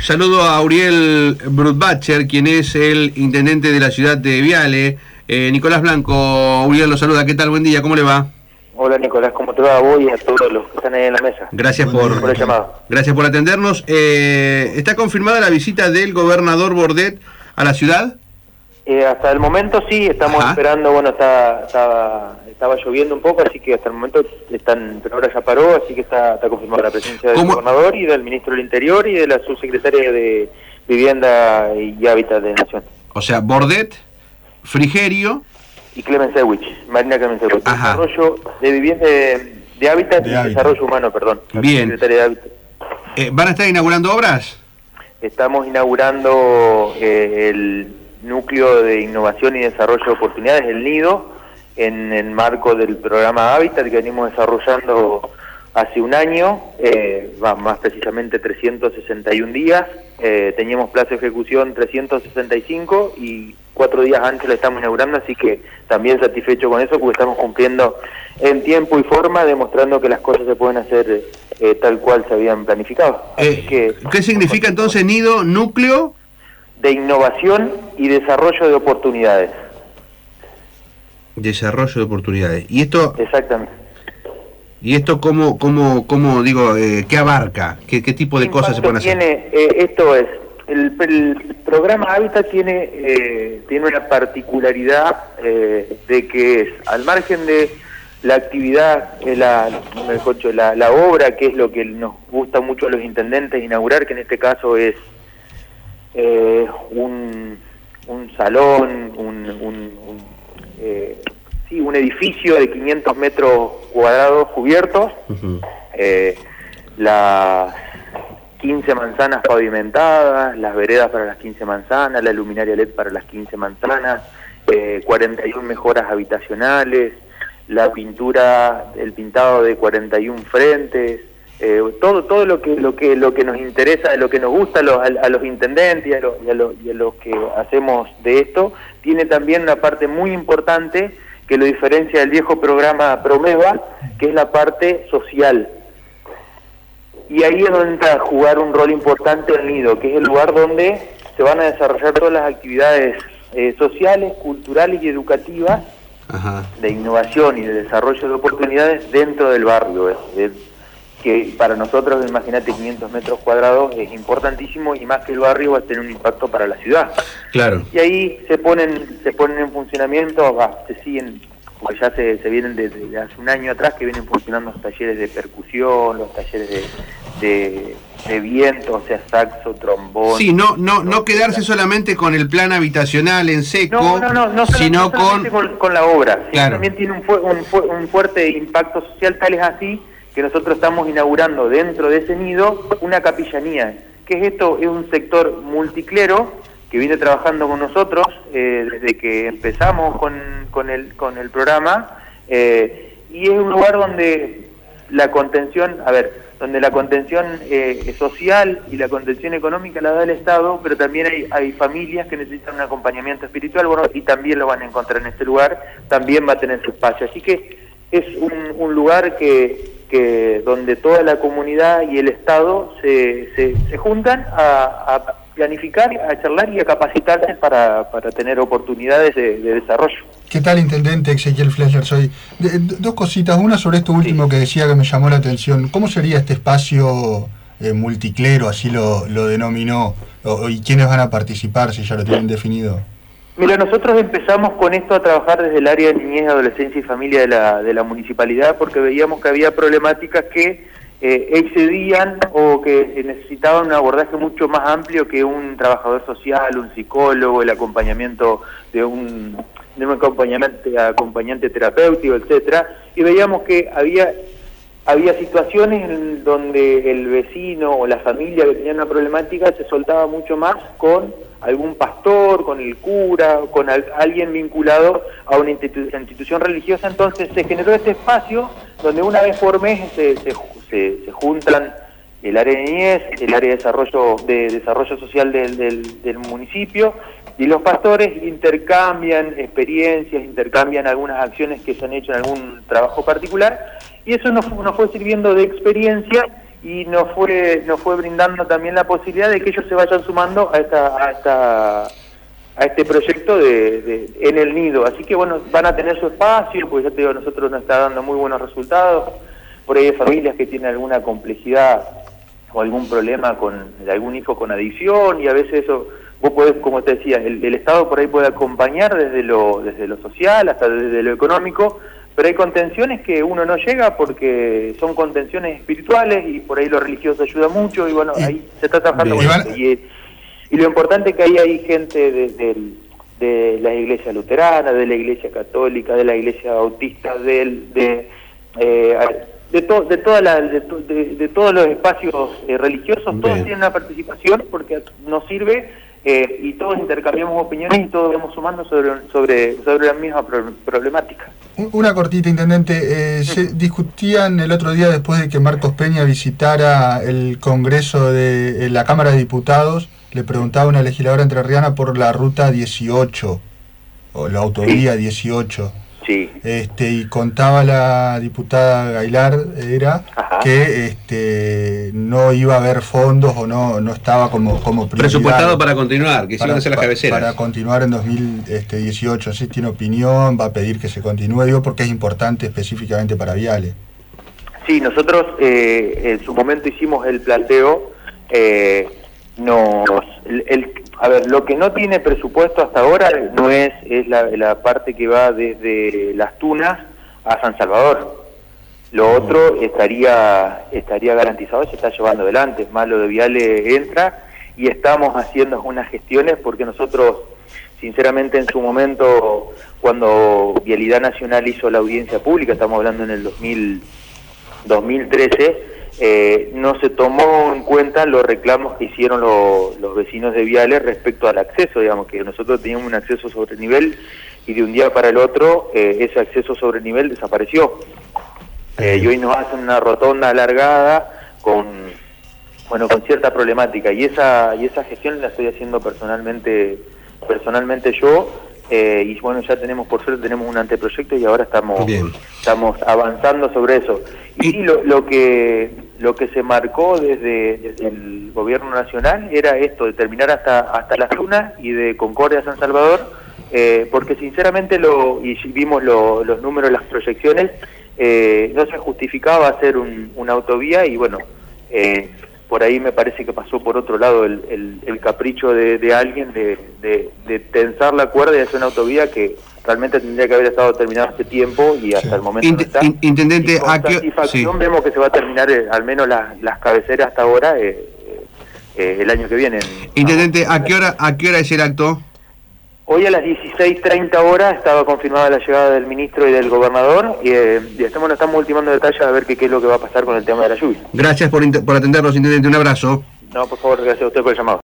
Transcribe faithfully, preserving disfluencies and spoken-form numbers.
Saludo a Uriel Brutbacher, quien es el intendente de la ciudad de Viale. Eh, Nicolás Blanco, Uriel lo saluda. ¿Qué tal? Buen día, ¿cómo le va? Hola Nicolás, ¿cómo te va a vos y a todos los que están ahí en la mesa? Gracias por, por el llamado. Gracias por atendernos. Eh, ¿Está confirmada la visita del gobernador Bordet a la ciudad? Eh, hasta el momento sí, estamos Ajá. esperando, bueno, está, estaba, estaba lloviendo un poco, así que hasta el momento están, pero ahora ya paró, así que está, está confirmada la presencia del ¿Cómo? gobernador y del ministro del Interior y de la subsecretaria de Vivienda y Hábitat de Nación. O sea, Bordet, Frigerio... Y Clemen Sewich, Marina Clemen Sewich. Ajá. Desarrollo de Vivienda, de, de Hábitat De y hábitat. Desarrollo Humano, perdón. La Bien. Secretaria de Hábitat. Eh, ¿Van a estar inaugurando obras? Estamos inaugurando eh, el núcleo de innovación y desarrollo de oportunidades, el NIDO, en el marco del programa Hábitat que venimos desarrollando hace un año, eh, más precisamente trescientos sesenta y un días. Eh, teníamos plazo de ejecución trescientos sesenta y cinco y cuatro días antes lo estamos inaugurando, así que también satisfecho con eso porque estamos cumpliendo en tiempo y forma, demostrando que las cosas se pueden hacer eh, tal cual se habían planificado. Así Eh, que, ¿Qué significa entonces nido, núcleo? de innovación y desarrollo de oportunidades. Desarrollo de oportunidades. ¿Y esto Exactamente. y esto cómo, cómo, cómo digo, eh, qué abarca? ¿Qué, qué tipo de ¿Qué cosas se pueden impacto hacer? tiene, eh, esto es, el, el programa Hábitat tiene, eh, tiene una particularidad eh, de que es, al margen de la actividad, eh, la, mejor dicho, la, la obra, que es lo que nos gusta mucho a los intendentes inaugurar, que en este caso es eh, un, un salón, un, un, un, eh, sí, un edificio de quinientos metros cuadrados cubiertos, Uh-huh. eh, las quince manzanas pavimentadas, las veredas para las quince manzanas, la luminaria L E D para las quince manzanas, eh, cuarenta y una mejoras habitacionales, la pintura, el pintado de cuarenta y un frentes, eh, todo todo lo que lo que lo que nos interesa, lo que nos gusta a los, a, a los intendentes y a los, y, a los, y a los que hacemos de esto, tiene también una parte muy importante que lo diferencia del viejo programa Promeva, que es la parte social. Y ahí es donde entra a jugar un rol importante el nido, que es el lugar donde se van a desarrollar todas las actividades eh, sociales, culturales y educativas, Ajá. de innovación y de desarrollo de oportunidades dentro del barrio, es, es, que para nosotros, imagínate, quinientos metros cuadrados es importantísimo y más que el barrio va a tener un impacto para la ciudad. Claro. Y ahí se ponen se ponen en funcionamiento, va, se siguen, porque ya se, se vienen desde de hace un año atrás que vienen funcionando los talleres de percusión, los talleres de, de, de viento, o sea, saxo, trombón. Sí, no, no, no quedarse solamente con el plan habitacional en seco, No, no, no, no, sino no solamente con... con, con la obra, sino Claro. también tiene un, fu un, fu un fuerte impacto social, tal es así que nosotros estamos inaugurando dentro de ese nido una capillanía. ¿Qué es esto? Es un sector multiclero que viene trabajando con nosotros eh, desde que empezamos con, con, el, con el programa, eh, y es un lugar donde la contención, a ver, donde la contención eh, social y la contención económica la da el Estado, pero también hay, hay familias que necesitan un acompañamiento espiritual, bueno, y también lo van a encontrar en este lugar, también va a tener su espacio. Así que es un, un lugar que, que donde toda la comunidad y el Estado se, se, se juntan a, a planificar, a charlar y a capacitarse para, para tener oportunidades de, de desarrollo. ¿Qué tal, intendente? Ezequiel Flesler soy. De, de, dos cositas, una sobre esto último sí. que decía que me llamó la atención. ¿Cómo sería este espacio eh, multiclero, así lo, lo denominó? O, ¿Y quiénes van a participar, si ya lo tienen definido? Mira, nosotros empezamos con esto a trabajar desde el área de niñez, adolescencia y familia de la, de la municipalidad, porque veíamos que había problemáticas que eh, excedían o que necesitaban un abordaje mucho más amplio que un trabajador social, un psicólogo, el acompañamiento de un, de un acompañante, acompañante terapéutico, etcétera, y veíamos que había había situaciones en donde el vecino o la familia que tenía una problemática se soltaba mucho más con algún pastor, con el cura, con al, alguien vinculado a una institu institución religiosa. Entonces se generó este espacio donde una vez por mes se, se, se, se juntan el área de niñez, el área de desarrollo, de desarrollo social del, del, del municipio, y los pastores intercambian experiencias, intercambian algunas acciones que se han hecho en algún trabajo particular, y eso nos, nos fue sirviendo de experiencia y nos fue nos fue brindando también la posibilidad de que ellos se vayan sumando a esta a esta a este proyecto de, de en el nido. Así que bueno, van a tener su espacio, porque ya te digo, nosotros nos está dando muy buenos resultados. Por ahí hay familias que tienen alguna complejidad o algún problema con algún hijo con adicción, y a veces eso, vos podés, como te decía, el, el Estado por ahí puede acompañar desde lo desde lo social hasta desde lo económico, pero hay contenciones que uno no llega porque son contenciones espirituales y por ahí lo religioso ayuda mucho, y bueno, ahí se está trabajando con eso. Y, y lo importante es que ahí hay gente de, de, de la iglesia luterana, de la iglesia católica, de la iglesia bautista, del, de... Eh, de, to, de, toda la, de, de, de todos los espacios eh, religiosos. Bien. Todos tienen una participación porque nos sirve, eh, y todos intercambiamos opiniones y todos vamos sumando sobre, sobre, sobre la misma pro, problemática. Una cortita, intendente. Eh, se discutían el otro día, después de que Marcos Peña visitara el Congreso de eh, la Cámara de Diputados, le preguntaba a una legisladora entrerriana por la ruta dieciocho, o la autovía sí. dieciocho. Sí. Este, y contaba la diputada Gailar, era Ajá. que este, no iba a haber fondos o no no estaba como, como prioridad. Presupuestado para continuar, que para, iban a ser las cabeceras. Para continuar en dos mil dieciocho. ¿Sí tiene opinión? ¿Va a pedir que se continúe? Digo, porque es importante específicamente para Viale. Sí, nosotros eh, en su momento hicimos el planteo. Eh, nos, el, el, a ver, lo que no tiene presupuesto hasta ahora no es, es la, la parte que va desde Las Tunas a San Salvador. Lo otro estaría estaría garantizado, se está llevando adelante. Es más, lo de Viale entra y estamos haciendo unas gestiones porque nosotros, sinceramente, en su momento, cuando Vialidad Nacional hizo la audiencia pública, estamos hablando en el dos mil, dos mil trece, Eh, no se tomó en cuenta los reclamos que hicieron lo, los vecinos de Viale respecto al acceso, digamos, que nosotros teníamos un acceso sobre nivel y de un día para el otro eh, ese acceso sobre nivel desapareció. Eh, y hoy nos hacen una rotonda alargada con, bueno, con cierta problemática, y esa y esa gestión la estoy haciendo personalmente personalmente yo. Eh, y bueno, ya tenemos, por suerte tenemos un anteproyecto y ahora estamos Bien. estamos avanzando sobre eso. Y, y lo, lo que lo que se marcó desde, desde el gobierno nacional era esto, de terminar hasta hasta Las Tunas y de Concordia a San Salvador, eh, porque sinceramente lo y vimos lo, los números, las proyecciones, eh, no se justificaba hacer un, una autovía, y bueno, eh, por ahí me parece que pasó por otro lado el, el, el capricho de, de alguien de, de, de tensar la cuerda y hacer una autovía que realmente tendría que haber estado terminada hace tiempo y hasta sí. el momento Int no está. Intendente, y con ¿a qué satisfacción sí. vemos que se va a terminar eh, al menos las, las cabeceras hasta ahora eh, eh, el año que viene. Intendente, ¿a qué hora a qué hora es el acto? Hoy a las dieciséis treinta horas estaba confirmada la llegada del ministro y del gobernador, y, eh, y estamos, estamos ultimando detalles a ver qué, qué es lo que va a pasar con el tema de la lluvia. Gracias por, por atendernos, intendente. Un abrazo. No, por favor, gracias a usted por el llamado.